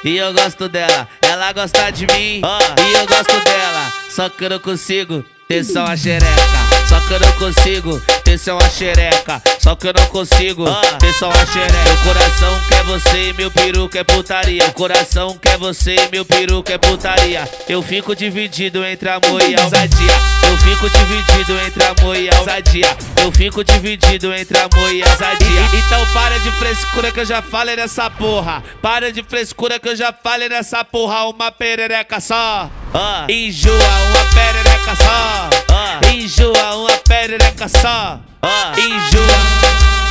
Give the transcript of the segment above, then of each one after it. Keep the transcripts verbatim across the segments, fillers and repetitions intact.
e eu gosto dela. Ela gosta de mim, oh, e eu gosto dela. Só que eu não consigo ter só uma xereca. Só que eu não consigo ter só uma xereca. Só que eu não consigo oh, ter só uma xereca. Meu coração quer você e meu peru quer putaria. Meu coração quer você e meu peru quer putaria. Eu fico dividido entre amor e ousadia. Eu fico dividido entre amor e ousadia. Eu fico dividido entre amor e ousadia. Então para de frescura que eu já falei nessa porra. Para de frescura que eu já falei nessa porra. Uma perereca só, oh, enjoa, uma perereca só, oh, enjoa, uma perereca só, oh, enjoa.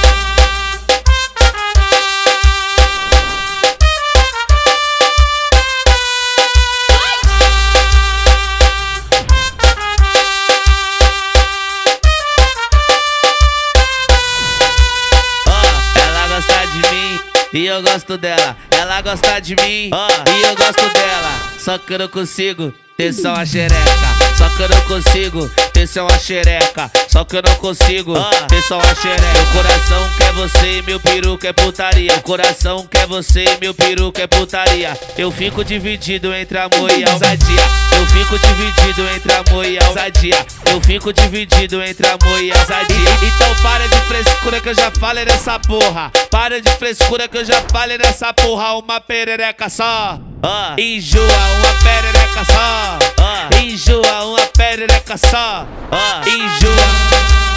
E eu gosto dela, ela gosta de mim, oh, e eu gosto dela. Só que eu não consigo ter só uma xereca. Só que eu não consigo ter só uma xereca. Só que eu não consigo oh, ter só uma xereca. Meu coração quer você e meu peru quer putaria. Meu coração quer você e meu peru quer putaria. Eu fico dividido entre amor e ousadia. Eu fico dividido entre amor e ousadia. Eu fico dividido entre amor e ousadia. Então para de frescura que eu já falei nessa porra. Para de frescura que eu já falei nessa porra. Uma perereca só, oh, enjoa, uma perereca só, oh, enjoa, uma perereca só, oh, enjoa.